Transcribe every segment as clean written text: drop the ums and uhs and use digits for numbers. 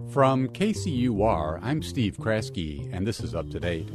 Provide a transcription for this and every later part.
From KCUR, I'm Steve Kraske, and this is Up to Date.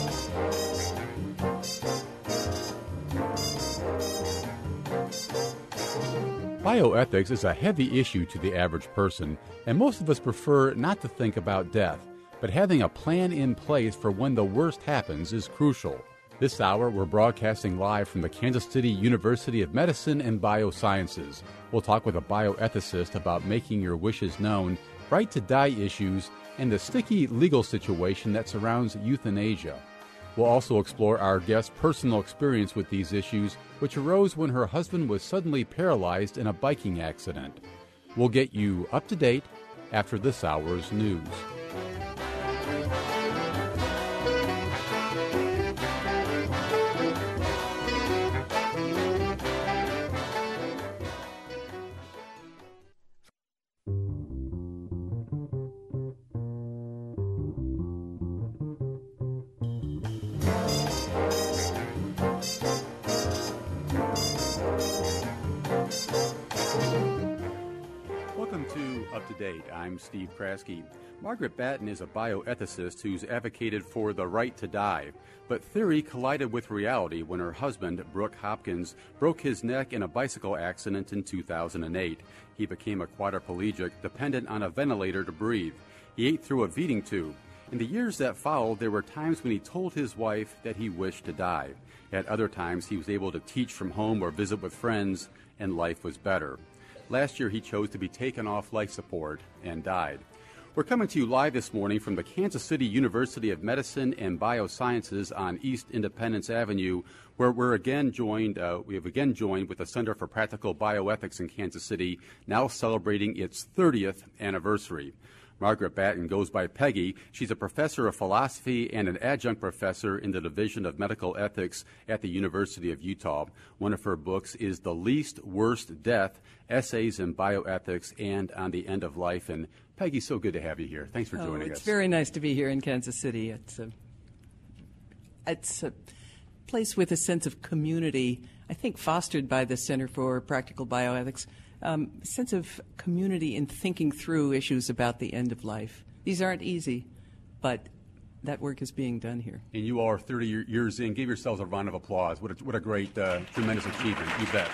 Bioethics is a heavy issue to the average person, and most of us prefer not to think about death. But having a plan in place for when the worst happens is crucial. This hour, we're broadcasting live from the Kansas City University of Medicine and Biosciences. We'll talk with a bioethicist about making your wishes known, right to die issues, and the sticky legal situation that surrounds euthanasia. We'll also explore our guest's personal experience with these issues, which arose when her husband was suddenly paralyzed in a biking accident. We'll get you up to date after this hour's news. I'm Steve Kraske. Margaret Batten is a bioethicist who's advocated for the right to die. But theory collided with reality when her husband, Brooke Hopkins, broke his neck in a bicycle accident in 2008. He became a quadriplegic, dependent on a ventilator to breathe. He ate through a feeding tube. In the years that followed, there were times when he told his wife that he wished to die. At other times, he was able to teach from home or visit with friends, and life was better. Last year, he chose to be taken off life support and died. We're coming to you live this morning from the Kansas City University of Medicine and Biosciences on East Independence Avenue, where we have again joined with the Center for Practical Bioethics in Kansas City, now celebrating its 30th anniversary. Margaret Batten goes by Peggy. She's a professor of philosophy and an adjunct professor in the Division of Medical Ethics at the University of Utah. One of her books is The Least Worst Death, Essays in Bioethics and on the End of Life. And Peggy, so good to have you here. Thanks for joining us. It's very nice to be here in Kansas City. It's a place with a sense of community, I think fostered by the Center for Practical Bioethics. Sense of community in thinking through issues about the end of life. These aren't easy, but that work is being done here. And you are 30 years in. Give yourselves a round of applause. What a great, tremendous achievement. You bet.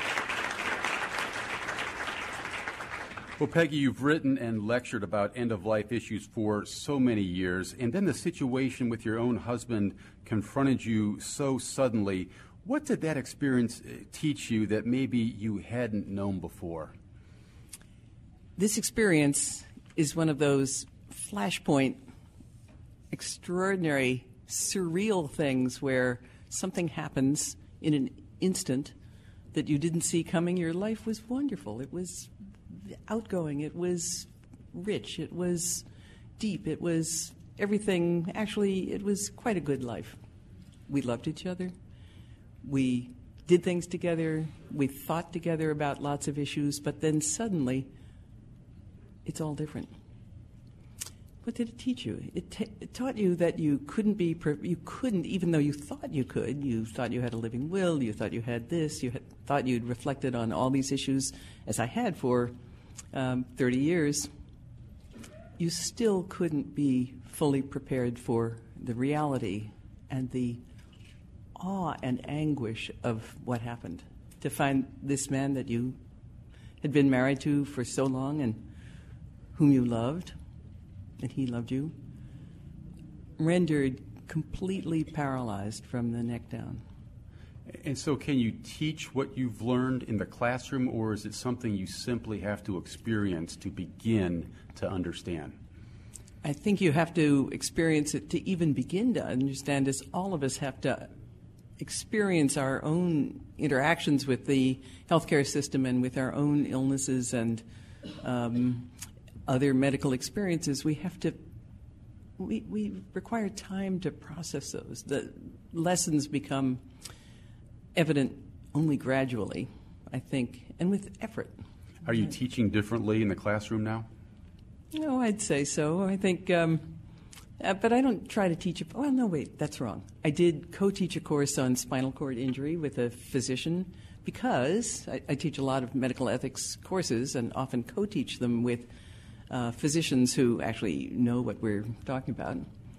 Well, Peggy, you've written and lectured about end-of-life issues for so many years, and then the situation with your own husband confronted you so suddenly. What did that experience teach you that maybe you hadn't known before? This experience is one of those flashpoint, extraordinary, surreal things where something happens in an instant that you didn't see coming. Your life was wonderful. It was outgoing. It was rich. It was deep. It was everything. Actually, it was quite a good life. We loved each other. We did things together, we thought together about lots of issues, but then suddenly, it's all different. What did it teach you? It taught you that you couldn't, even though you thought you could. You thought you had a living will, you thought you had this, thought you'd reflected on all these issues, as I had for 30 years. You still couldn't be fully prepared for the reality and the awe and anguish of what happened. To find this man that you had been married to for so long and whom you loved, and he loved you, rendered completely paralyzed from the neck down. And so can you teach what you've learned in the classroom, or is it something you simply have to experience to begin to understand? I think you have to experience it to even begin to understand, as all of us have to experience our own interactions with the healthcare system and with our own illnesses and other medical experiences. We require time to process those. The lessons become evident only gradually, I think, and with effort. Are you teaching differently in the classroom now? No, I'd say so. I think But I don't try to teach well, no, wait, that's wrong. I did co-teach a course on spinal cord injury with a physician because I teach a lot of medical ethics courses and often co-teach them with physicians who actually know what we're talking about.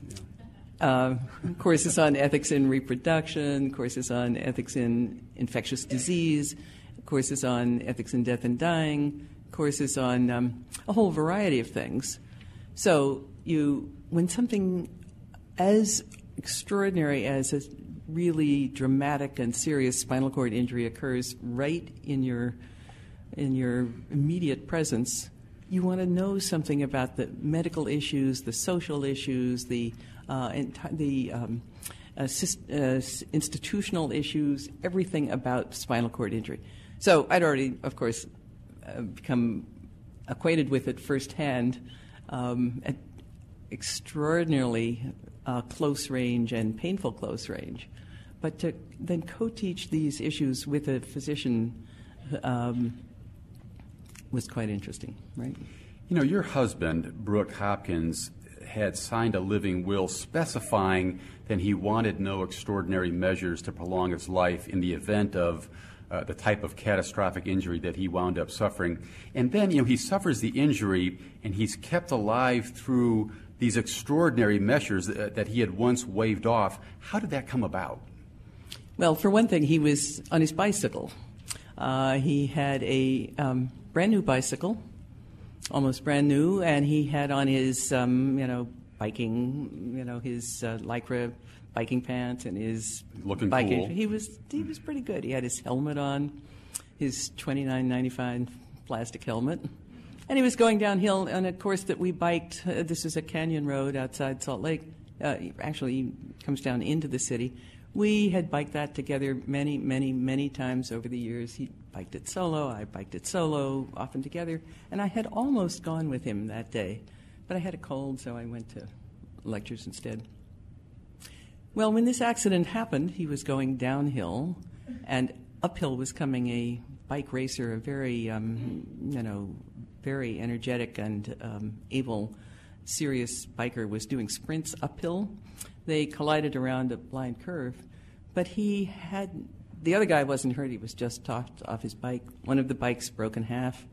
Courses on ethics in reproduction, courses on ethics in infectious disease, courses on ethics in death and dying, courses on a whole variety of things. So when something as extraordinary as a really dramatic and serious spinal cord injury occurs right in your immediate presence, you want to know something about the medical issues, the social issues, the institutional issues, everything about spinal cord injury. So I'd already, of course, become acquainted with it firsthand at extraordinarily close range and painful close range. But to then co-teach these issues with a physician was quite interesting, right? You know, your husband, Brooke Hopkins, had signed a living will specifying that he wanted no extraordinary measures to prolong his life in the event of the type of catastrophic injury that he wound up suffering. And then, he suffers the injury, and he's kept alive through these extraordinary measures that he had once waved off. How did that come about? Well, for one thing, he was on his bicycle. He had a brand new bicycle, almost brand new, and he had on his, biking, his Lycra biking pants and his looking biking. Cool. He was pretty good. He had his helmet on, his $29.95 plastic helmet, and he was going downhill on a course that we biked. This is a canyon road outside Salt Lake. Actually, comes down into the city. We had biked that together many, many, many times over the years. He biked it solo, I biked it solo, often together. And I had almost gone with him that day, but I had a cold, so I went to lectures instead. Well, when this accident happened, he was going downhill, and uphill was coming a bike racer, a very, very energetic and able, serious biker was doing sprints uphill. They collided around a blind curve, but the other guy wasn't hurt. He was just tossed off his bike. One of the bikes broke in half.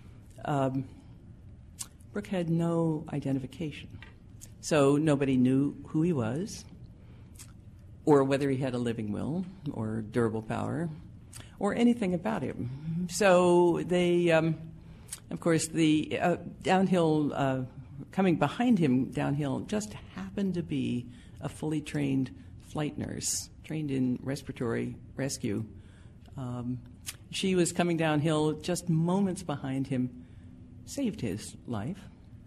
Brooke had no identification, so nobody knew who he was, or whether he had a living will or durable power, or anything about him. So they, of course, the downhill, coming behind him downhill, just happened to be a fully trained flight nurse, trained in respiratory rescue. She was coming downhill just moments behind him, saved his life.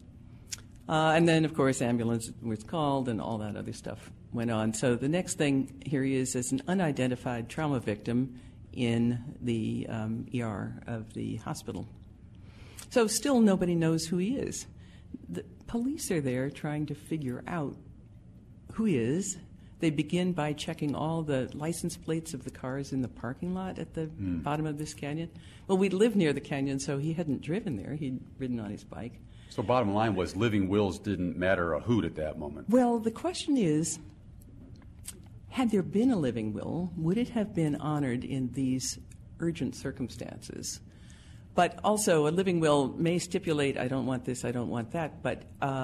And then, of course, ambulance was called and all that other stuff went on. So the next thing, here he is as an unidentified trauma victim in the ER of the hospital. So still nobody knows who he is. The police are there trying to figure out who he is. They begin by checking all the license plates of the cars in the parking lot at the bottom of this canyon. Well, we lived near the canyon, so he hadn't driven there. He'd ridden on his bike. So bottom line was living wills didn't matter a hoot at that moment. Well, the question is, had there been a living will, would it have been honored in these urgent circumstances? But also, a living will may stipulate, I don't want this, I don't want that, but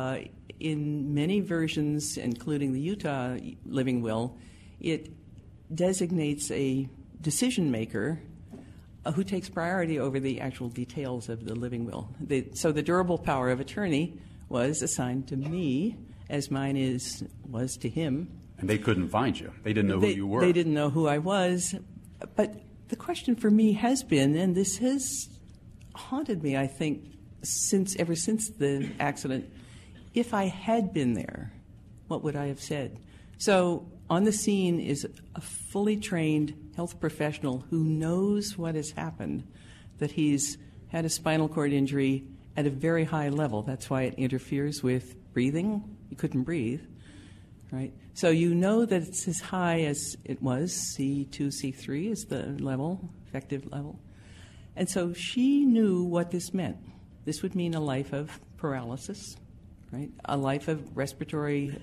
in many versions, including the Utah living will, it designates a decision maker who takes priority over the actual details of the living will. So the durable power of attorney was assigned to me, as mine was to him. And they couldn't find you. They didn't know who you were. They didn't know who I was. But the question for me has been, and this has haunted me, I think, ever since the accident, if I had been there, what would I have said? So on the scene is a fully trained health professional who knows what has happened, that he's had a spinal cord injury at a very high level. That's why it interferes with breathing. He couldn't breathe, right? So you know that it's as high as it was. C2, C3 is the level, effective level. And so she knew what this meant. This would mean a life of paralysis, right? A life of respiratory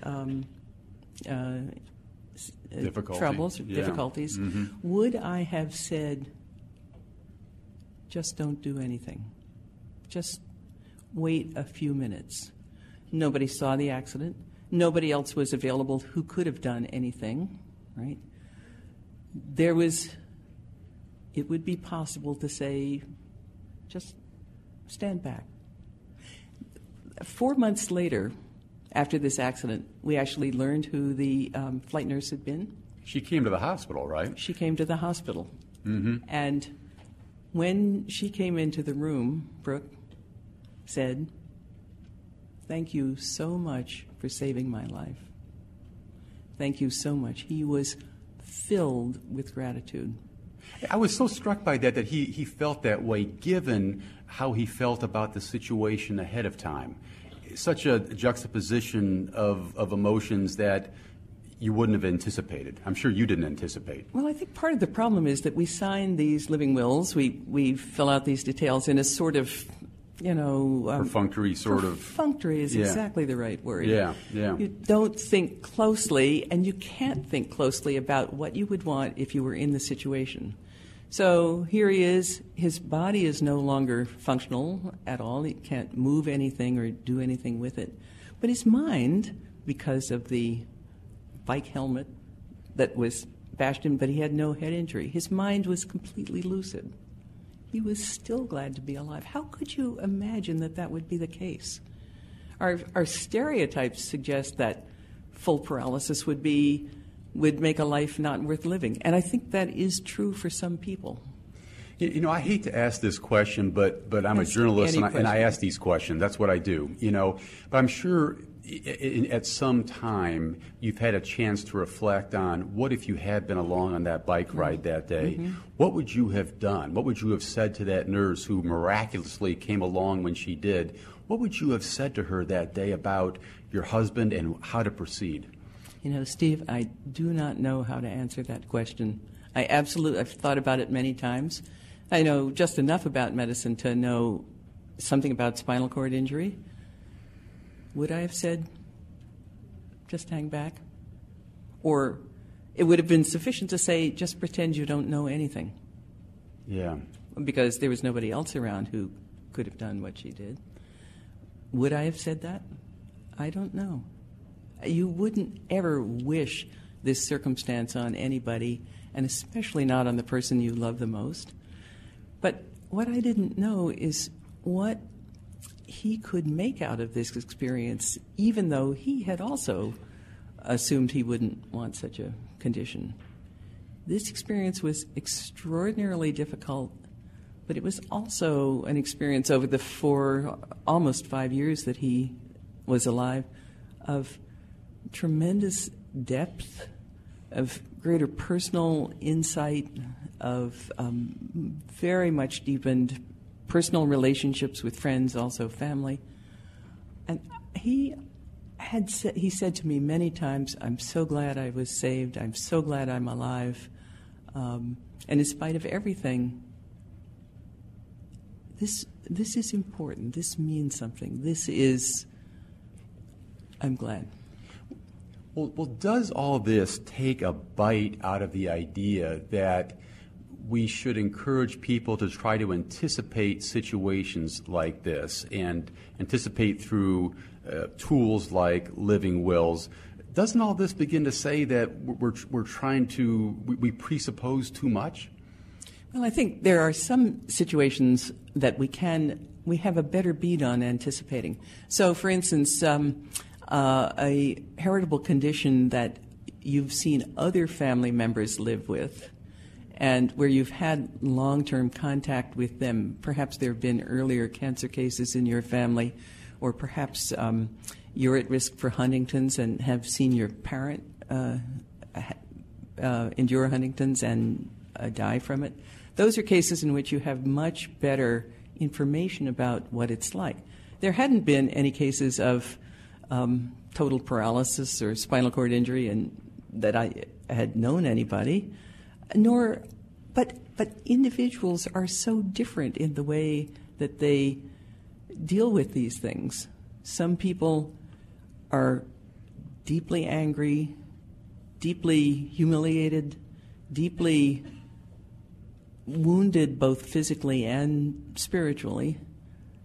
troubles, difficulties. Mm-hmm. Would I have said, just don't do anything? wait a few minutes. Nobody saw the accident. Nobody else was available who could have done anything, right? It would be possible to say, just stand back. 4 months later, after this accident, we actually learned who the flight nurse had been. She came to the hospital, right? She came to the hospital. Mm-hmm. And when she came into the room, Brooke said, "Thank you so much for saving my life. Thank you so much." He was filled with gratitude. I was so struck by that he felt that way given how he felt about the situation ahead of time. Such a juxtaposition of emotions that you wouldn't have anticipated. I'm sure you didn't anticipate. Well, I think part of the problem is that we sign these living wills, we fill out these details in a sort of, perfunctory sort of. Perfunctory is exactly the right word. Yeah. You don't think closely, and you can't think closely about what you would want if you were in the situation. So here he is. His body is no longer functional at all. He can't move anything or do anything with it. But his mind, because of the bike helmet that was bashed him, but he had no head injury, his mind was completely lucid. He was still glad to be alive. How could you imagine that would be the case? Our stereotypes suggest that full paralysis would make a life not worth living. And I think that is true for some people. I hate to ask this question, but I'm a journalist and I ask these questions. That's what I do, But I'm sure at some time you've had a chance to reflect on what if you had been along on that bike ride that day. Mm-hmm. What would you have done? What would you have said to that nurse who miraculously came along when she did? What would you have said to her that day about your husband and how to proceed? Steve, I do not know how to answer that question. I've thought about it many times. I know just enough about medicine to know something about spinal cord injury. Would I have said, just hang back? Or it would have been sufficient to say, just pretend you don't know anything. Yeah. Because there was nobody else around who could have done what she did. Would I have said that? I don't know. You wouldn't ever wish this circumstance on anybody, and especially not on the person you love the most. But what I didn't know is what he could make out of this experience, even though he had also assumed he wouldn't want such a condition. This experience was extraordinarily difficult, but it was also an experience over the almost 5 years that he was alive of tremendous depth, of greater personal insight, of very much deepened personal relationships with friends, also family. And he said to me many times, "I'm so glad I was saved. I'm so glad I'm alive. And in spite of everything, this is important. This means something. I'm glad." Well, does all this take a bite out of the idea that we should encourage people to try to anticipate situations like this and anticipate through tools like living wills? Doesn't all this begin to say that we presuppose too much? Well, I think there are some situations that we have a better beat on anticipating. So, for instance, a heritable condition that you've seen other family members live with and where you've had long-term contact with them. Perhaps there have been earlier cancer cases in your family, or perhaps you're at risk for Huntington's and have seen your parent endure Huntington's and die from it. Those are cases in which you have much better information about what it's like. There hadn't been any cases of total paralysis or spinal cord injury and that I had known anybody, but individuals are so different in the way that they deal with these things. Some people are deeply angry, deeply humiliated, deeply wounded both physically and spiritually,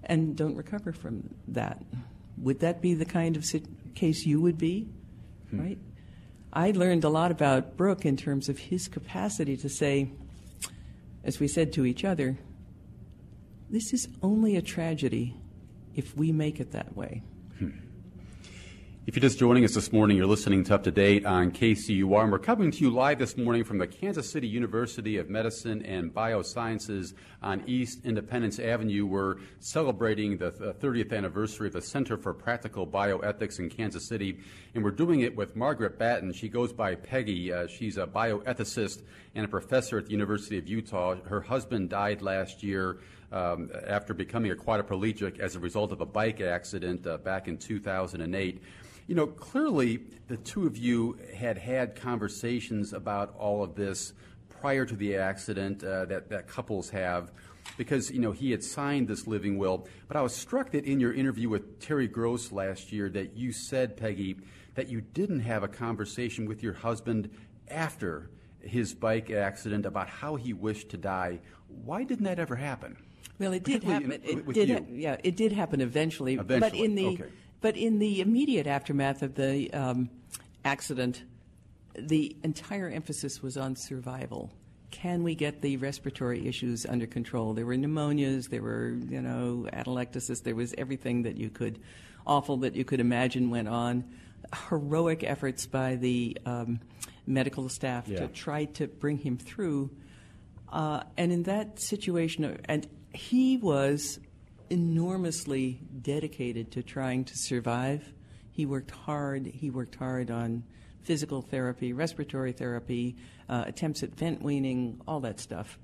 and don't recover from that. Would that be the kind of case you would be? Right? I learned a lot about Brooke in terms of his capacity to say, as we said to each other, this is only a tragedy if we make it that way. If you're just joining us this morning, you're listening to Up to Date on KCUR, and we're coming to you live this morning from the Kansas City University of Medicine and Biosciences on East Independence Avenue. We're celebrating the 30th anniversary of the Center for Practical Bioethics in Kansas City, and we're doing it with Margaret Batten. She goes by Peggy. She's a bioethicist and a professor at the University of Utah. Her husband died last year after becoming a quadriplegic as a result of a bike accident back in 2008. You know, clearly the two of you had conversations about all of this prior to the accident that couples have, because, you know, he had signed this living will. But I was struck that in your interview with Terry Gross last year that you said, Peggy, that you didn't have a conversation with your husband after his bike accident about how he wished to die. Why didn't that ever happen? Well, it did happen. It did happen eventually. But in the immediate aftermath of the accident, the entire emphasis was on survival. Can we get the respiratory issues under control? There were pneumonias, there were, atelectasis, there was everything that you could imagine went on. Heroic efforts by the medical staff to try to bring him through. And in that situation, and he was enormously dedicated to trying to survive. He worked hard. He worked hard on physical therapy, respiratory therapy, attempts at vent weaning, all that stuff.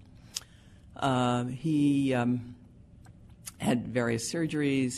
He had various surgeries.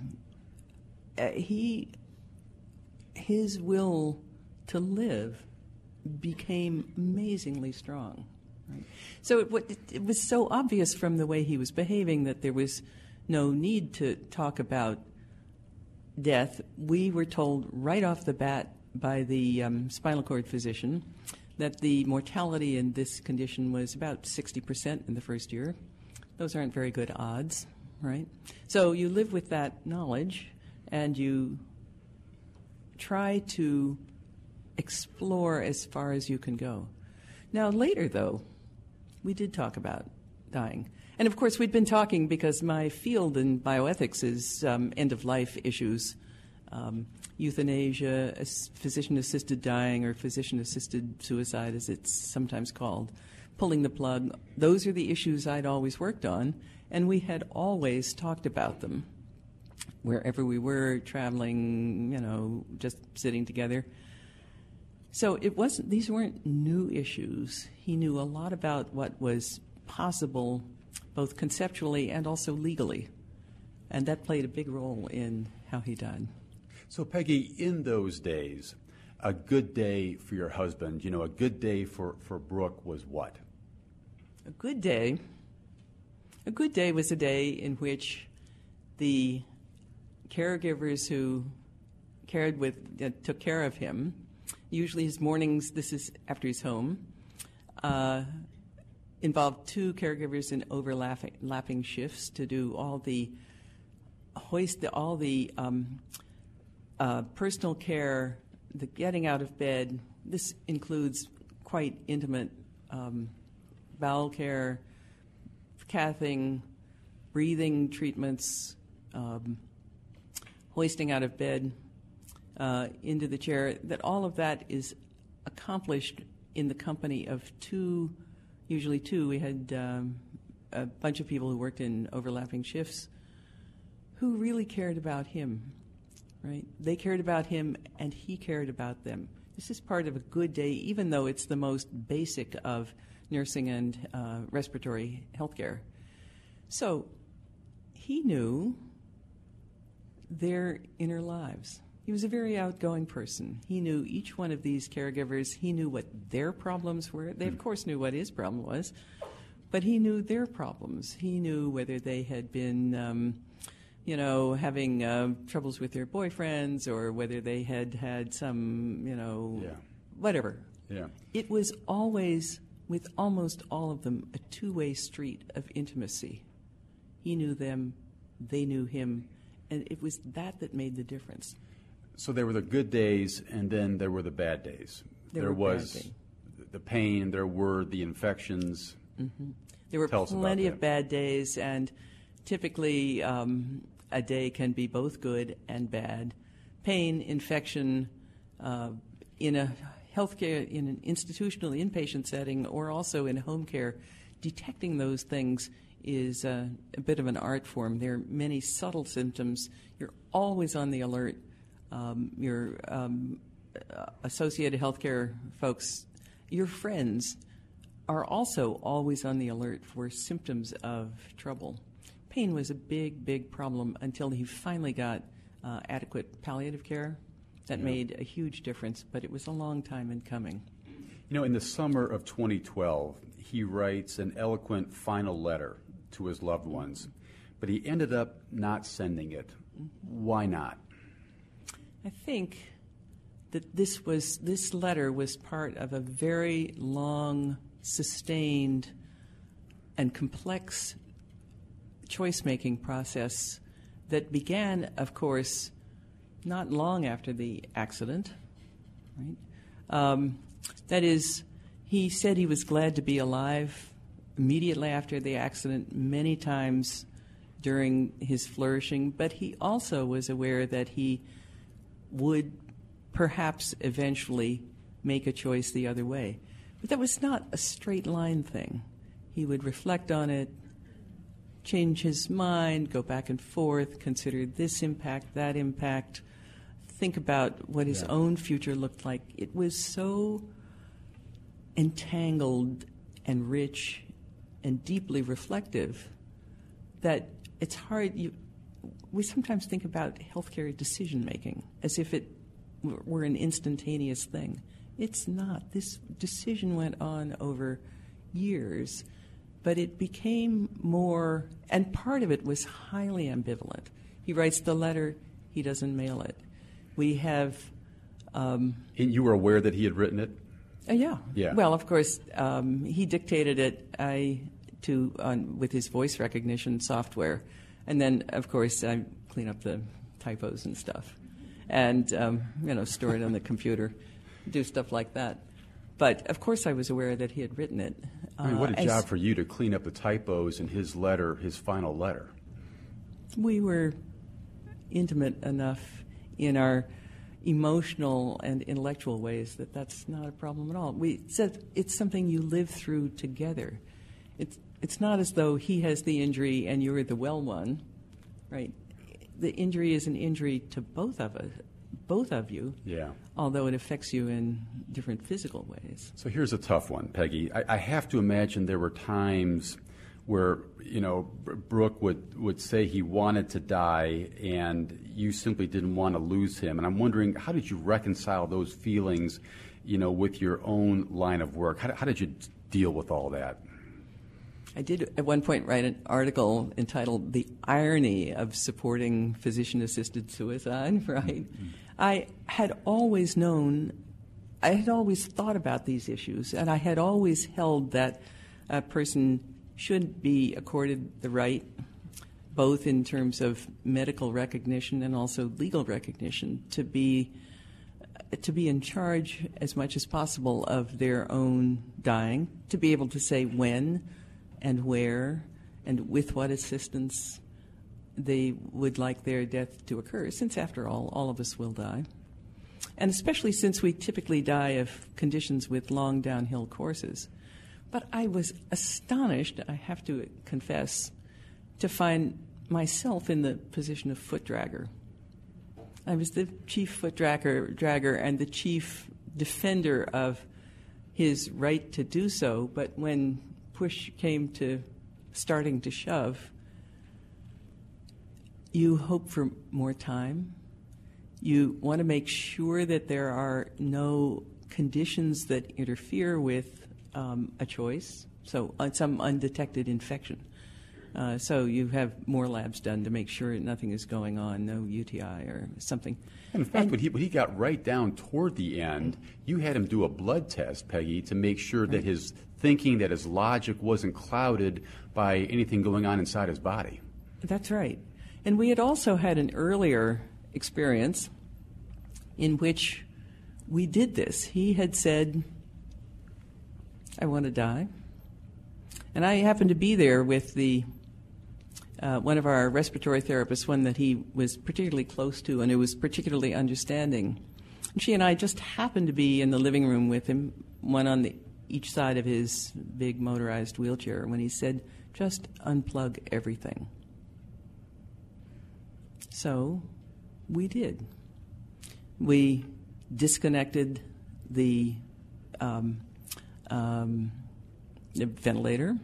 His will to live became amazingly strong. Right? So it was so obvious from the way he was behaving that there was no need to talk about death. We were told right off the bat by the spinal cord physician that the mortality in this condition was about 60% in the first year. Those aren't very good odds, right? So you live with that knowledge and you try to explore as far as you can go. Now, later, though, we did talk about dying. And, of course, we'd been talking because my field in bioethics is end-of-life issues, euthanasia, physician-assisted dying, or physician-assisted suicide, as it's sometimes called, pulling the plug. Those are the issues I'd always worked on, and we had always talked about them wherever we were, traveling, just sitting together. So these weren't new issues. He knew a lot about what was possible both conceptually and also legally. And that played a big role in how he died. So, Peggy, in those days, a good day for your husband, a good day for Brooke was what? A good day was a day in which the caregivers who took care of him, usually his mornings, this is after he's home, involved two caregivers in overlapping shifts to do all the personal care, the getting out of bed. This includes quite intimate bowel care, cathing, breathing treatments, hoisting out of bed into the chair. That all of that is accomplished in the company of usually two. We had a bunch of people who worked in overlapping shifts who really cared about him, right? They cared about him and he cared about them. This is part of a good day, even though it's the most basic of nursing and respiratory health care. So he knew their inner lives. He was a very outgoing person. He knew each one of these caregivers. He knew what their problems were. They, of course, knew what his problem was, but he knew their problems. He knew whether they had been, having troubles with their boyfriends or whether they had some, whatever. Yeah. It was always, with almost all of them, a two-way street of intimacy. He knew them, they knew him, and it was that made the difference. So there were the good days, and then there were the bad days. There was the pain, there were the infections. Mm-hmm. There were plenty of bad days, and typically a day can be both good and bad. Pain, infection, in a healthcare, in an institutional inpatient setting, or also in home care, detecting those things is a bit of an art form. There are many subtle symptoms. You're always on the alert. Your associated healthcare folks, your friends, are also always on the alert for symptoms of trouble. Pain was a big, big problem until he finally got adequate palliative care. That made a huge difference, but it was a long time in coming. You know, in the summer of 2012, he writes an eloquent final letter to his loved ones, but he ended up not sending it. Why not? I think that this letter was part of a very long, sustained, and complex choice-making process that began, of course, not long after the accident. Right? That is, he said he was glad to be alive immediately after the accident, many times during his flourishing, but he also was aware that he would perhaps eventually make a choice the other way. But that was not a straight line thing. He would reflect on it, change his mind, go back and forth, consider this impact, that impact, think about what his own future looked like. It was so entangled and rich and deeply reflective that it's hard. We sometimes think about healthcare decision-making as if it were an instantaneous thing. It's not. This decision went on over years, but it became more, and part of it was highly ambivalent. He writes the letter, he doesn't mail it. We have... And you were aware that he had written it? Yeah. Yeah. Well, of course, he dictated it with his voice recognition software. And then, of course, I clean up the typos and stuff and, store it on the computer, do stuff like that. But, of course, I was aware that he had written it. I mean, what a job for you to clean up the typos in his letter, his final letter. We were intimate enough in our emotional and intellectual ways that that's not a problem at all. We said it's something you live through together. It's not as though he has the injury and you're the well one, right? The injury is an injury to both of you. Yeah. Although it affects you in different physical ways. So here's a tough one, Peggy. I have to imagine there were times where, Brooke would say he wanted to die and you simply didn't want to lose him. And I'm wondering, how did you reconcile those feelings, with your own line of work? How did you deal with all that? I did at one point write an article entitled "The Irony of Supporting Physician-Assisted Suicide," right? Mm-hmm. I had always thought about these issues, and I had always held that a person should be accorded the right, both in terms of medical recognition and also legal recognition, to be in charge as much as possible of their own dying, to be able to say when and where and with what assistance they would like their death to occur, since after all of us will die. And especially since we typically die of conditions with long downhill courses. But I was astonished, I have to confess, to find myself in the position of foot dragger. I was the chief foot dragger and the chief defender of his right to do so, but when push came to starting to shove, you hope for more time. You want to make sure that there are no conditions that interfere with a choice, so some undetected infection. So you have more labs done to make sure nothing is going on, no UTI or something. And in fact, when he got right down toward the end, you had him do a blood test, Peggy, to make sure that his thinking, that his logic wasn't clouded by anything going on inside his body. That's right. And we had also had an earlier experience in which we did this. He had said, I want to die. And I happened to be there with one of our respiratory therapists, one that he was particularly close to and who was particularly understanding. And she and I just happened to be in the living room with him, one on each side of his big motorized wheelchair, when he said, just unplug everything. So we did. We disconnected the ventilator.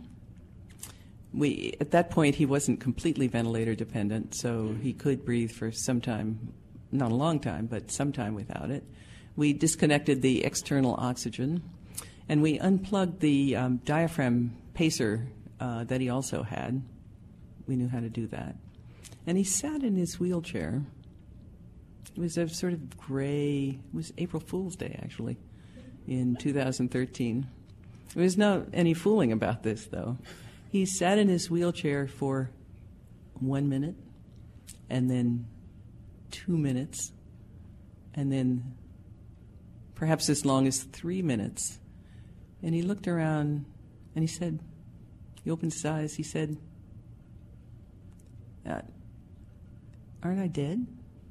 At that point, he wasn't completely ventilator dependent, so he could breathe for some time, not a long time, but some time without it. We disconnected the external oxygen, and we unplugged the diaphragm pacer that he also had. We knew how to do that. And he sat in his wheelchair. It was a sort of gray, it was April Fool's Day, actually, in 2013. There was not any fooling about this, though. He sat in his wheelchair for 1 minute, and then 2 minutes, and then perhaps as long as 3 minutes. And he looked around, and he opened his eyes, he said, aren't I dead?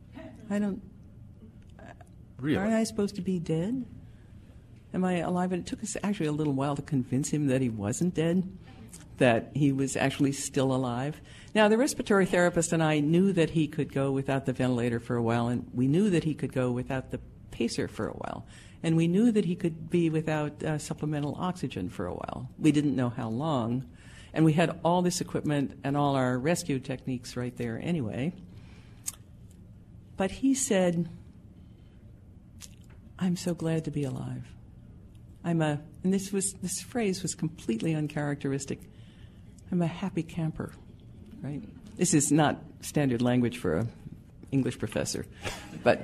Really? Aren't I supposed to be dead? Am I alive? And it took us actually a little while to convince him that he wasn't dead, that he was actually still alive. Now, the respiratory therapist and I knew that he could go without the ventilator for a while, and we knew that he could go without the pacer for a while, and we knew that he could be without supplemental oxygen for a while. We didn't know how long, and we had all this equipment and all our rescue techniques right there anyway. But he said, I'm so glad to be alive. And this phrase was completely uncharacteristic. I'm a happy camper, right? This is not standard language for an English professor, but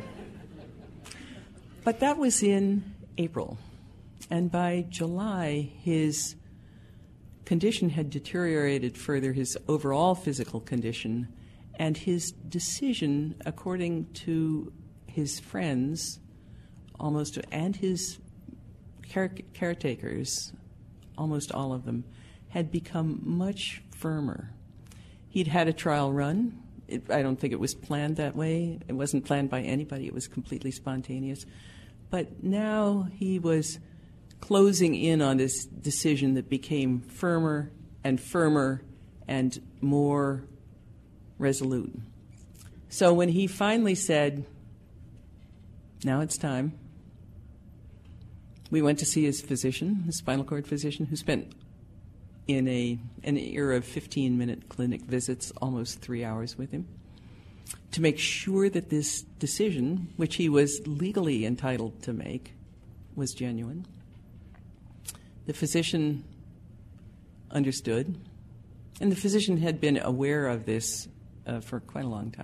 that was in April, and by July his condition had deteriorated further, his overall physical condition, and his decision, according to his friends, and his caretakers, almost all of them, had become much firmer. He'd had a trial run. I don't think it was planned that way. It wasn't planned by anybody. It was completely spontaneous. But now he was closing in on this decision that became firmer and more resolute. So when he finally said, now it's time, we went to see his physician, his spinal cord physician, who spent in an era of 15-minute clinic visits almost 3 hours with him, to make sure that this decision, which he was legally entitled to make, was genuine. The physician understood, and the physician had been aware of this for quite a long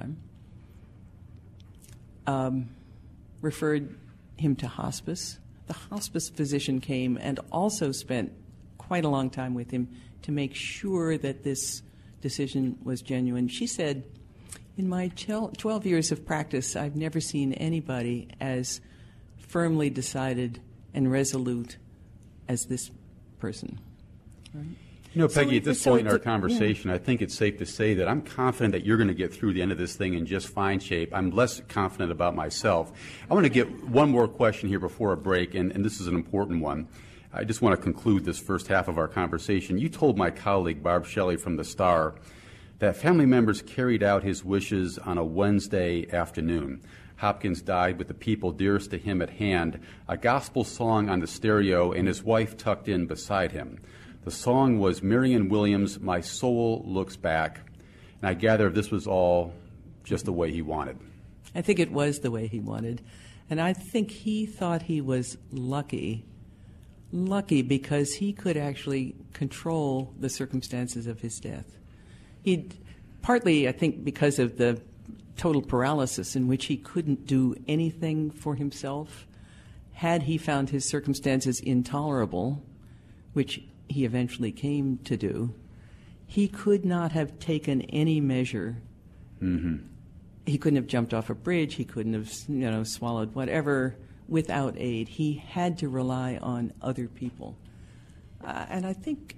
time, referred him to hospice. The hospice physician came and also spent quite a long time with him to make sure that this decision was genuine. She said, in my 12 years of practice, I've never seen anybody as firmly decided and resolute as this person. Right? You know, Peggy, at this point in our conversation, I think it's safe to say that I'm confident that you're going to get through the end of this thing in just fine shape. I'm less confident about myself. I want to get one more question here before a break, and this is an important one. I just want to conclude this first half of our conversation. You told my colleague, Barb Shelley from the Star, that family members carried out his wishes on a Wednesday afternoon. Hopkins died with the people dearest to him at hand, a gospel song on the stereo, and his wife tucked in beside him. The song was Marianne Williams' My Soul Looks Back, and I gather this was all just the way he wanted. I think it was the way he wanted, and I think he thought he was lucky because he could actually control the circumstances of his death. He'd partly, I think, because of the total paralysis in which he couldn't do anything for himself. Had he found his circumstances intolerable, which he eventually came to do, he could not have taken any measure Mm-hmm. He couldn't have jumped off a bridge. He couldn't have, swallowed whatever without aid. He had to rely on other people. And I think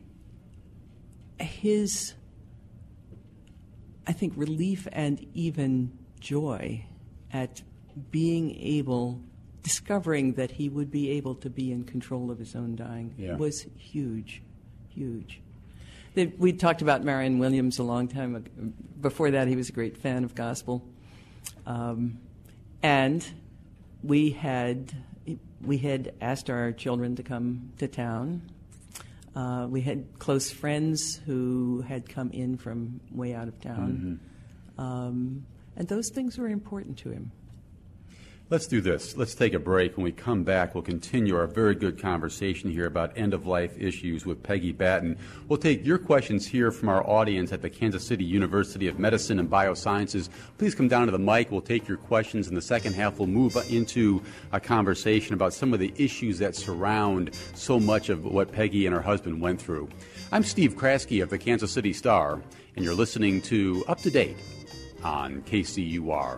relief and even joy at discovering that he would be able to be in control of his own dying was huge, huge. We talked about Marion Williams a long time ago. Before that, he was a great fan of gospel. And we had asked our children to come to town. We had close friends who had come in from way out of town. Mm-hmm. And those things were important to him. Let's do this. Let's take a break. When we come back, we'll continue our very good conversation here about end-of-life issues with Peggy Batten. We'll take your questions here from our audience at the Kansas City University of Medicine and Biosciences. Please come down to the mic. We'll take your questions. In the second half, we'll move into a conversation about some of the issues that surround so much of what Peggy and her husband went through. I'm Steve Kraske of the Kansas City Star, and you're listening to Up to Date on KCUR.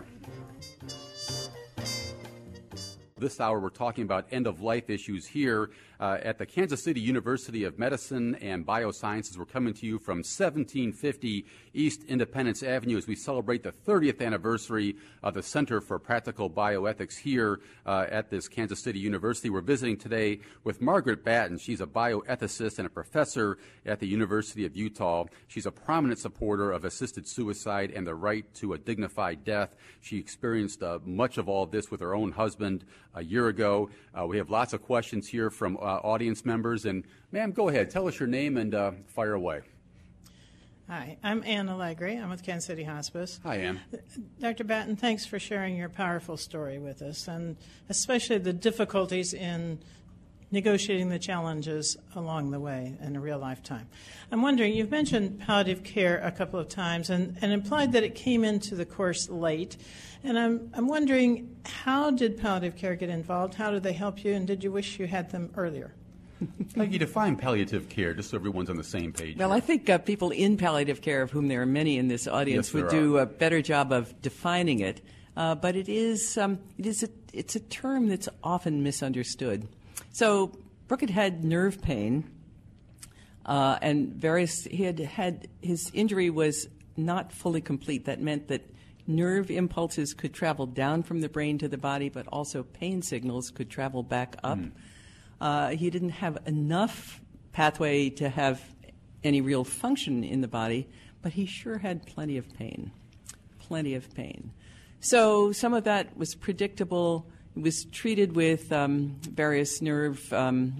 This hour, we're talking about end-of-life issues here at the Kansas City University of Medicine and Biosciences. We're coming to you from 1750 East Independence Avenue as we celebrate the 30th anniversary of the Center for Practical Bioethics here at this Kansas City University. We're visiting today with Margaret Batten. She's a bioethicist and a professor at the University of Utah. She's a prominent supporter of assisted suicide and the right to a dignified death. She experienced much of all of this with her own husband a year ago. We have lots of questions here from audience members. And, ma'am, go ahead. Tell us your name and fire away. Hi, I'm Ann Allegri. I'm with Kansas City Hospice. Hi, Ann. Dr. Batten, thanks for sharing your powerful story with us, and especially the difficulties in negotiating the challenges along the way in a real lifetime. I'm wondering, you've mentioned palliative care a couple of times and implied that it came into the course late. And I'm wondering, how did palliative care get involved? How did they help you? And did you wish you had them earlier? You define palliative care, just so everyone's on the same page. Well, I think people in palliative care, of whom there are many in this audience, would do a better job of defining it. But it's a term that's often misunderstood. So Brooke had had nerve pain, and his injury was not fully complete. That meant that nerve impulses could travel down from the brain to the body, but also pain signals could travel back up. He didn't have enough pathway to have any real function in the body, but he sure had plenty of pain. So some of that was predictable. It was treated with various nerve pain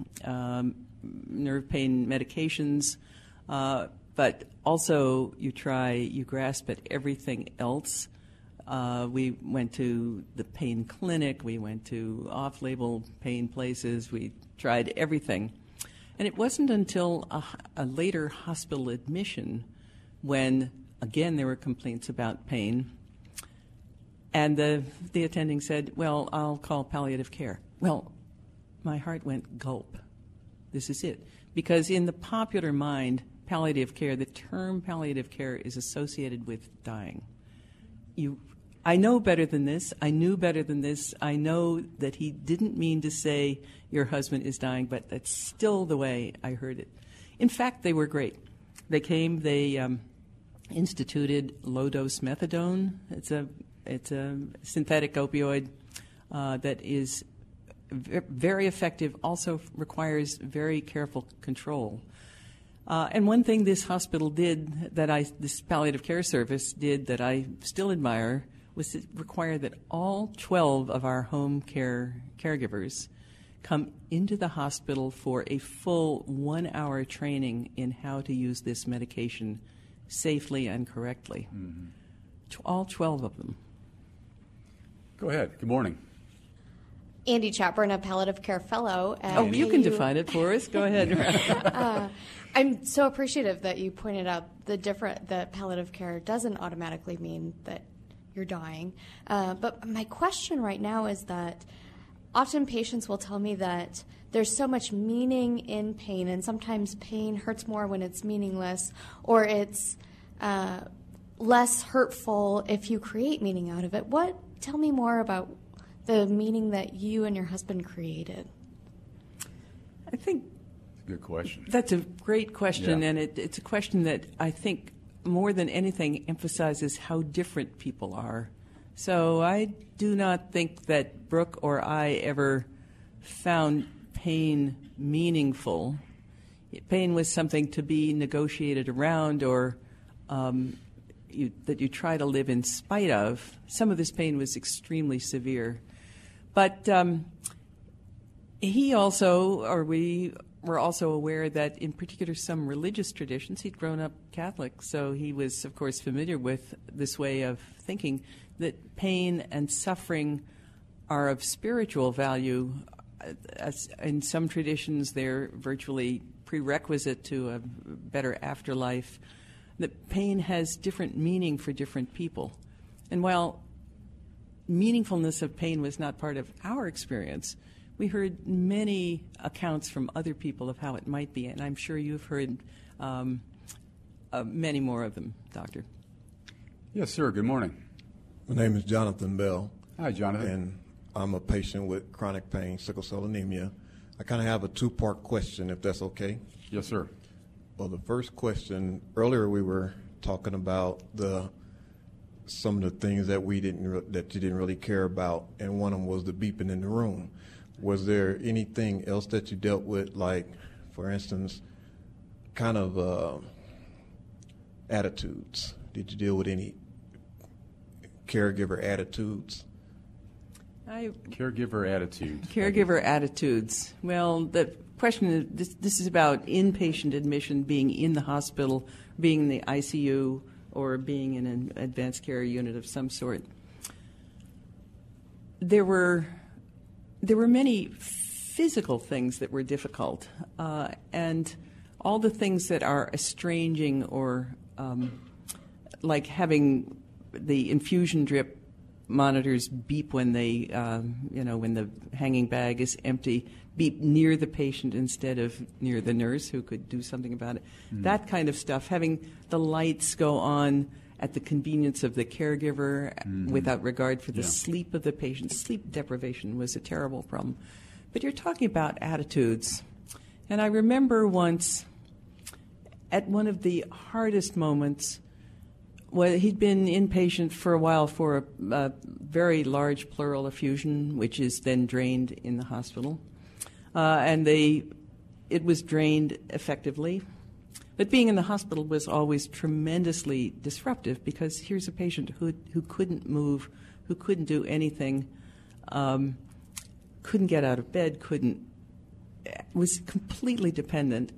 medications, but also you grasp at everything else. We went to the pain clinic. We went to off-label pain places. We tried everything. And it wasn't until a later hospital admission when, again, there were complaints about pain. And the attending said, well, I'll call palliative care. Well, my heart went gulp. This is it. Because in the popular mind, palliative care, the term palliative care is associated with dying. I know better than this. I knew better than this. I know that he didn't mean to say your husband is dying, but that's still the way I heard it. In fact, they were great. They came, they instituted low-dose methadone. It's a synthetic opioid that is very effective, also requires very careful control. And one thing this hospital did, this palliative care service did that I still admire, was to require that all 12 of our home caregivers come into the hospital for a full 1-hour training in how to use this medication safely and correctly. Mm-hmm. All 12 of them. Go ahead. Good morning. Andy Chapman, a palliative care fellow. You can define it for us. Go ahead. I'm so appreciative that you pointed out that palliative care doesn't automatically mean that you're dying. But my question right now is that often patients will tell me that there's so much meaning in pain, and sometimes pain hurts more when it's meaningless, or it's less hurtful if you create meaning out of it. Tell me more about the meaning that you and your husband created. I think Good question. that's a great question, Yeah. and it's a question that I think more than anything emphasizes how different people are. So I do not think that Brooke or I ever found pain meaningful. Pain was something to be negotiated around or that you try to live in spite of. Some of this pain was extremely severe. But he also, or we were also aware that in particular some religious traditions, he'd grown up Catholic, so he was, of course, familiar with this way of thinking that pain and suffering are of spiritual value. As in some traditions, they're virtually prerequisite to a better afterlife. That pain has different meaning for different people. And while meaningfulness of pain was not part of our experience, we heard many accounts from other people of how it might be, and I'm sure you've heard many more of them, Doctor. Yes, sir. Good morning. My name is Jonathan Bell. Hi, Jonathan. And I'm a patient with chronic pain, sickle cell anemia. I kind of have a two-part question, if that's okay. Yes, sir. Well, the first question, earlier we were talking about some of the things that you didn't really care about, and one of them was the beeping in the room. Was there anything else that you dealt with, like, for instance, kind of attitudes? Did you deal with any caregiver attitudes? Caregiver attitudes. Caregiver attitudes. Well, the question is, this is about inpatient admission, being in the hospital, being in the ICU, or being in an advanced care unit of some sort. There were many physical things that were difficult, and all the things that are estranging or like having the infusion drip monitors beep when they, when the hanging bag is empty, beep near the patient instead of near the nurse who could do something about it. That kind of stuff. Having the lights go on at the convenience of the caregiver without regard for the sleep of the patient. Sleep deprivation was a terrible problem. But you're talking about attitudes. And I remember once at one of the hardest moments, well, he'd been inpatient for a while for a very large pleural effusion, which is then drained in the hospital. It was drained effectively. But being in the hospital was always tremendously disruptive because here's a patient who couldn't move, who couldn't do anything, couldn't get out of bed, was completely dependent.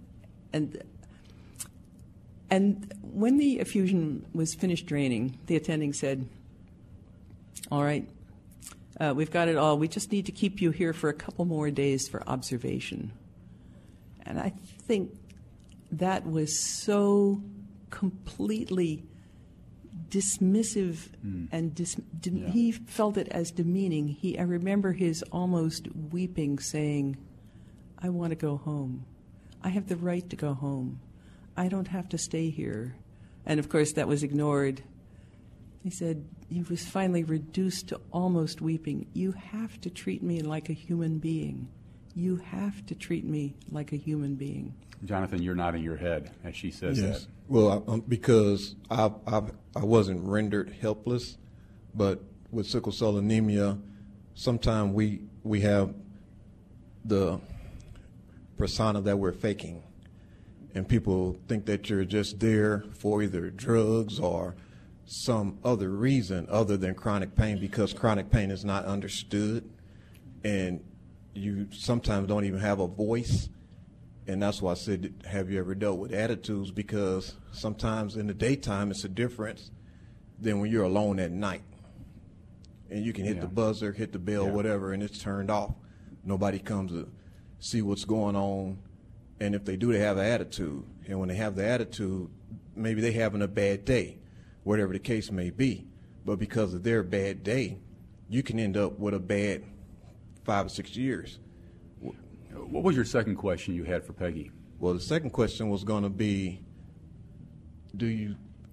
And when the effusion was finished draining, the attending said, "All right, we've got it all. We just need to keep you here for a couple more days for observation." And I think that was so completely dismissive and he felt it as demeaning. I remember his almost weeping saying, "I want to go home. I have the right to go home. I don't have to stay here." And of course that was ignored. He said, he was finally reduced to almost weeping. "You have to treat me like a human being. You have to treat me like a human being." Jonathan, you're nodding your head as she says Yes. that. Well, because I wasn't rendered helpless, but with sickle cell anemia, sometimes we have the persona that we're faking. And people think that you're just there for either drugs or some other reason other than chronic pain, because chronic pain is not understood. And you sometimes don't even have a voice. And that's why I said, have you ever dealt with attitudes? Because sometimes in the daytime it's a difference than when you're alone at night. And you can hit the buzzer, hit the bell, whatever, and it's turned off. Nobody comes to see what's going on. And if they do, they have an attitude. And when they have the attitude, maybe they're having a bad day, whatever the case may be. But because of their bad day, you can end up with a bad 5 or 6 years. What was your second question you had for Peggy? Well, the second question was going to be,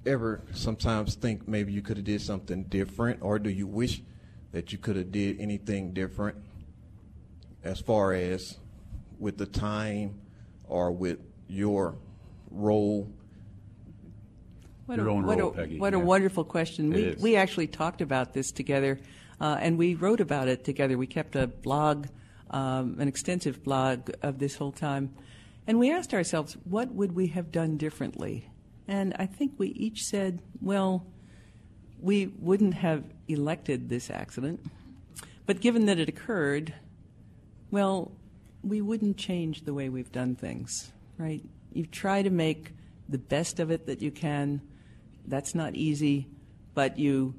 ever sometimes think maybe you could have did something different, or do you wish that you could have did anything different as far as with the time or with your role? Your own role, Peggy. What a wonderful question. We actually talked about this together, and we wrote about it together. We kept a blog, an extensive blog of this whole time. And we asked ourselves, what would we have done differently? And I think we each said, well, we wouldn't have elected this accident. But given that it occurred, well, we wouldn't change the way we've done things, right? You try to make the best of it that you can. That's not easy, but you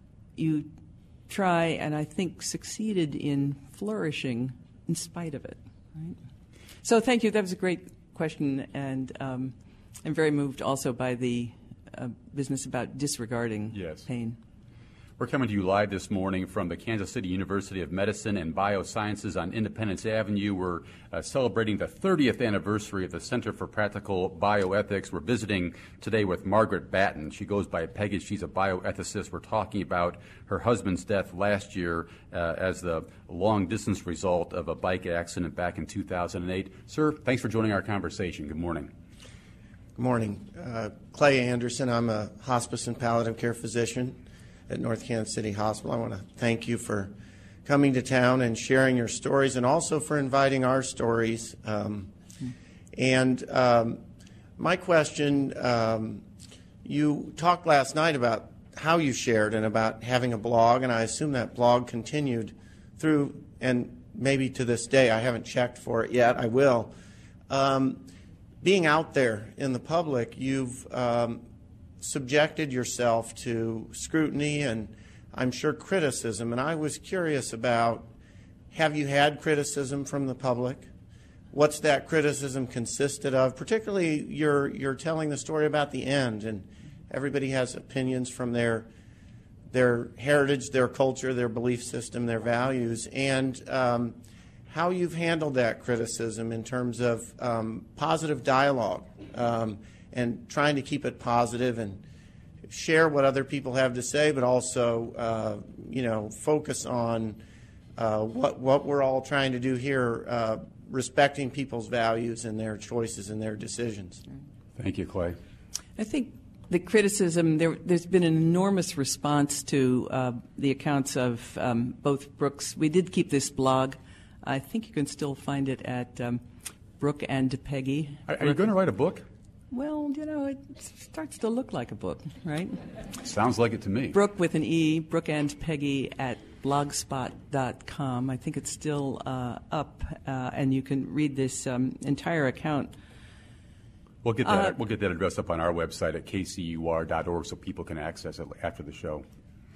try, and I think succeeded in flourishing in spite of it, right? So thank you. That was a great question, and I'm very moved also by the business about disregarding pain. We're coming to you live this morning from the Kansas City University of Medicine and Biosciences on Independence Avenue. We're celebrating the 30th anniversary of the Center for Practical Bioethics. We're visiting today with Margaret Batten. She goes by Peggy. She's a bioethicist. We're talking about her husband's death last year as the long-distance result of a bike accident back in 2008. Sir, thanks for joining our conversation. Good morning. Good morning. Clay Anderson. I'm a hospice and palliative care physician at North Kansas City Hospital. I want to thank you for coming to town and sharing your stories, and also for inviting our stories. My question, you talked last night about how you shared and about having a blog, and I assume that blog continued through, and maybe to this day. I haven't checked for it yet. I will. Being out there in the public, you've subjected yourself to scrutiny and I'm sure criticism. And I was curious about, have you had criticism from the public? What's that criticism consisted of? Particularly, you're telling the story about the end, and everybody has opinions from their heritage, their culture, their belief system, their values, and how you've handled that criticism in terms of positive dialogue. And trying to keep it positive and share what other people have to say, but also, focus on what we're all trying to do here, respecting people's values and their choices and their decisions. Thank you, Clay. I think the criticism, there's been an enormous response to the accounts of both Brooks. We did keep this blog. I think you can still find it at Brooke and Peggy. Are you going to write a book? Well, it starts to look like a book, right? Sounds like it to me. Brooke with an E, Brooke and Peggy at blogspot.com. I think it's still up, and you can read this entire account. We'll get that address up on our website at kcur.org so people can access it after the show.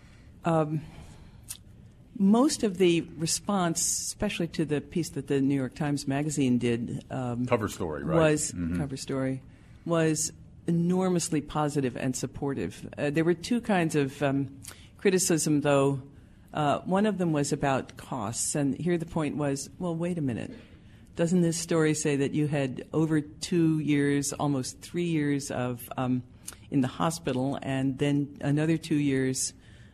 Most of the response, especially to the piece that the New York Times Magazine did, cover story, right? Cover story, was enormously positive and supportive. There were two kinds of criticism, though. One of them was about costs, and here the point was, well, wait a minute. Doesn't this story say that you had over 2 years, almost 3 years of in the hospital, and then another 2 years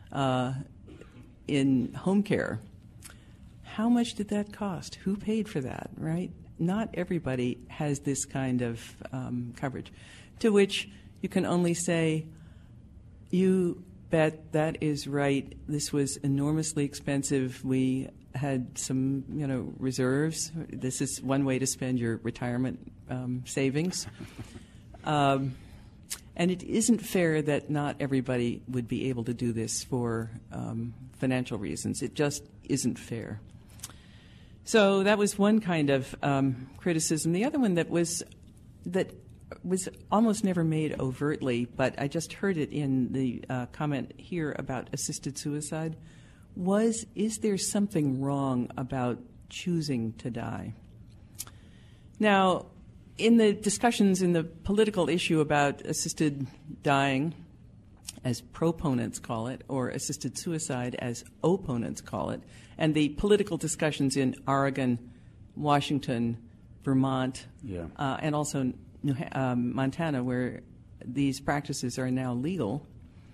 in home care? How much did that cost? Who paid for that, right? Not everybody has this kind of coverage, to which you can only say, you bet that is right. This was enormously expensive. We had some, reserves. This is one way to spend your retirement savings. And it isn't fair that not everybody would be able to do this for financial reasons. It just isn't fair. So that was one kind of criticism. The other one that was almost never made overtly, but I just heard it in the comment here about assisted suicide, was, is there something wrong about choosing to die? Now, in the discussions in the political issue about assisted dying, as proponents call it, or assisted suicide as opponents call it, and the political discussions in Oregon, Washington, Vermont, and also Montana, where these practices are now legal.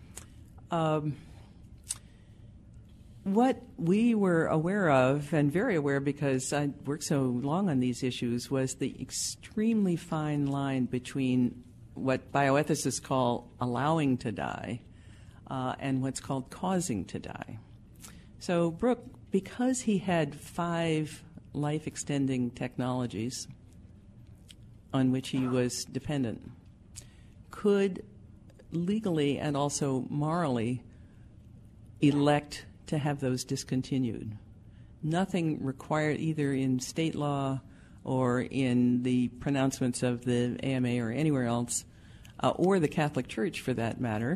What we were aware of, and very aware because I worked so long on these issues, was the extremely fine line between what bioethicists call allowing to die and what's called causing to die. So Brooke, because he had 5 life-extending technologies on which he was dependent, could legally and also morally elect to have those discontinued. Nothing required either in state law or in the pronouncements of the AMA or anywhere else, or the Catholic Church for that matter,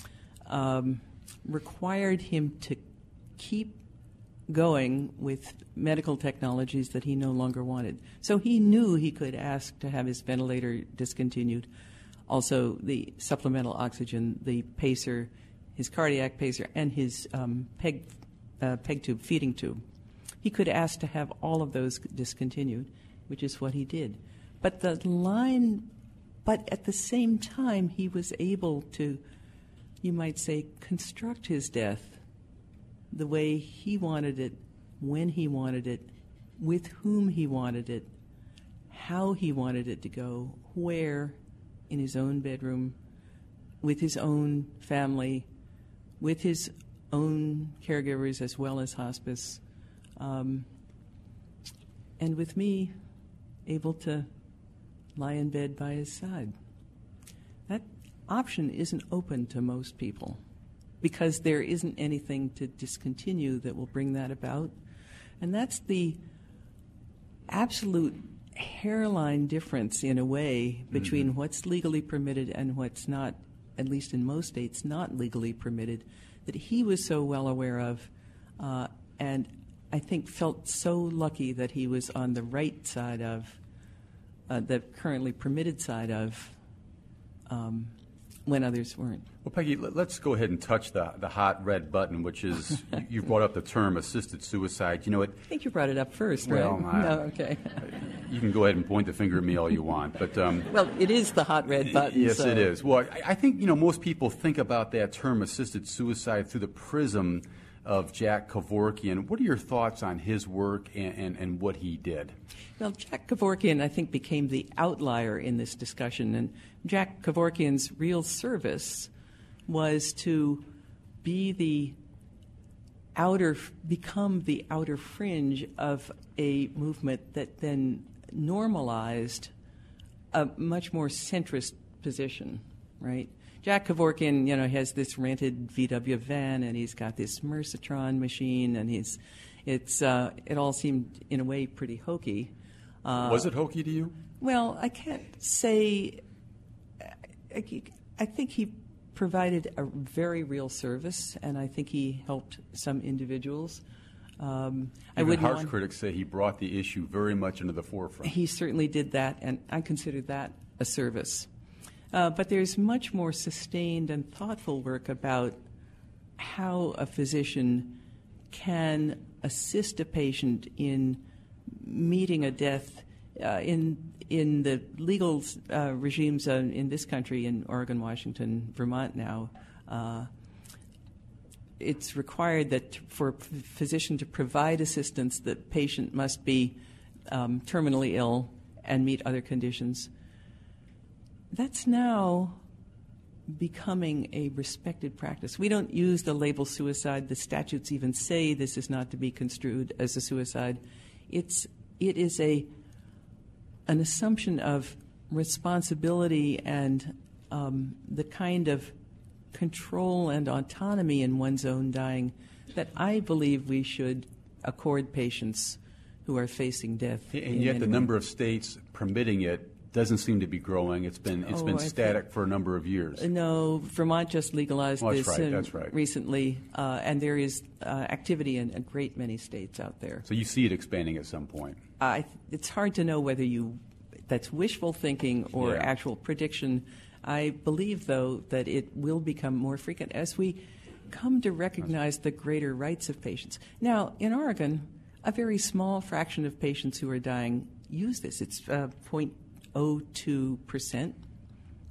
required him to keep going with medical technologies that he no longer wanted. So he knew he could ask to have his ventilator discontinued, also the supplemental oxygen, the pacer, his cardiac pacer, and his peg tube, feeding tube. He could ask to have all of those discontinued, which is what he did. But at the same time, he was able to, you might say, construct his death the way he wanted it, when he wanted it, with whom he wanted it, how he wanted it to go, where, in his own bedroom, with his own family, with his own caregivers as well as hospice, and with me able to lie in bed by his side. That option isn't open to most people because there isn't anything to discontinue that will bring that about. And that's the absolute hairline difference, in a way, between what's legally permitted and what's not, at least in most states, not legally permitted, that he was so well aware of, and I think felt so lucky that he was on the right side of, the currently permitted side of, when others weren't. Well, Peggy, let's go ahead and touch the hot red button, which is, you brought up the term assisted suicide. You know, I think you brought it up first, right? Well, no, okay. You can go ahead and point the finger at me all you want, but well, it is the hot red button. Yes, so. it is. Well, I think most people think about that term assisted suicide through the prism of Jack Kevorkian. What are your thoughts on his work and what he did? Well, Jack Kevorkian, I think, became the outlier in this discussion, and Jack Kevorkian's real service was to become the outer fringe of a movement that then normalized a much more centrist position, right? Jack Kevorkian, has this rented VW van, and he's got this Mercitron machine, and it all seemed in a way pretty hokey. Was it hokey to you? Well, I can't say. I think he provided a very real service, and I think he helped some individuals. Even harsh critics say he brought the issue very much into the forefront. He certainly did that, and I consider that a service. But there's much more sustained and thoughtful work about how a physician can assist a patient in meeting a death in the legal regimes in this country, in Oregon, Washington, Vermont now. It's required that for a physician to provide assistance, the patient must be terminally ill and meet other conditions. That's now becoming a respected practice. We don't use the label suicide. The statutes even say this is not to be construed as a suicide. It is an assumption of responsibility and the kind of control and autonomy in one's own dying that I believe we should accord patients who are facing death. And yet the number of states permitting it doesn't seem to be growing. It's been static for a number of years. No, Vermont just legalized this that's right. recently, and there is activity in a great many states out there. So you see it expanding at some point. It's hard to know whether that's wishful thinking or actual prediction. I believe, though, that it will become more frequent as we come to recognize the greater rights of patients. Now, in Oregon, a very small fraction of patients who are dying use this. It's 0.02%.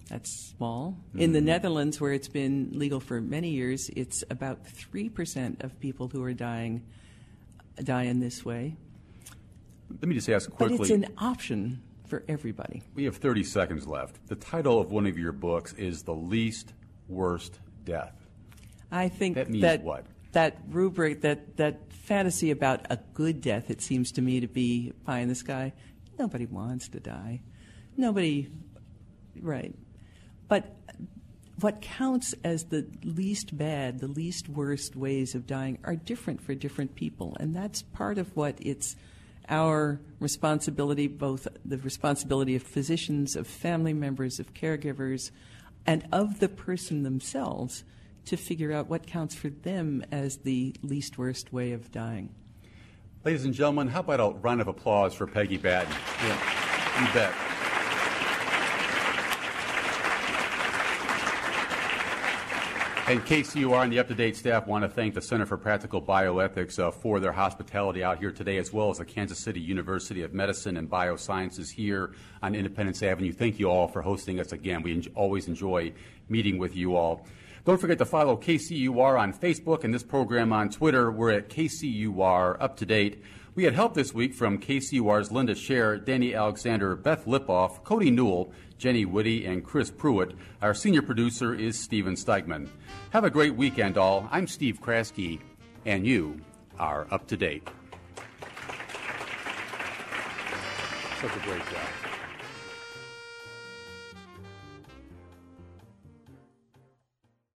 That's small. In the Netherlands, where it's been legal for many years, it's about 3% of people who are die in this way. Let me just ask quickly. But it's an option for everybody. We have 30 seconds left. The title of one of your books is The Least Worst Death. I think that means what? That rubric, that fantasy about a good death, it seems to me to be pie in the sky. Nobody wants to die. Nobody, right. But what counts as the least bad, the least worst ways of dying are different for different people. And that's part of what it's our responsibility, both the responsibility of physicians, of family members, of caregivers, and of the person themselves to figure out what counts for them as the least worst way of dying. Ladies and gentlemen, how about a round of applause for Peggy Batten? Yeah, you bet. And KCUR and the Up-to-Date staff want to thank the Center for Practical Bioethics for their hospitality out here today, as well as the Kansas City University of Medicine and Biosciences here on Independence Avenue. Thank you all for hosting us again. We always enjoy meeting with you all. Don't forget to follow KCUR on Facebook and this program on Twitter. We're at KCUR Up-to-Date. We had help this week from KCUR's Linda Scher, Danny Alexander, Beth Lipoff, Cody Newell, Jenny Whitty, and Chris Pruitt. Our senior producer is Steven Steigman. Have a great weekend, all. I'm Steve Kraske, and you are Up to Date. Such a great job.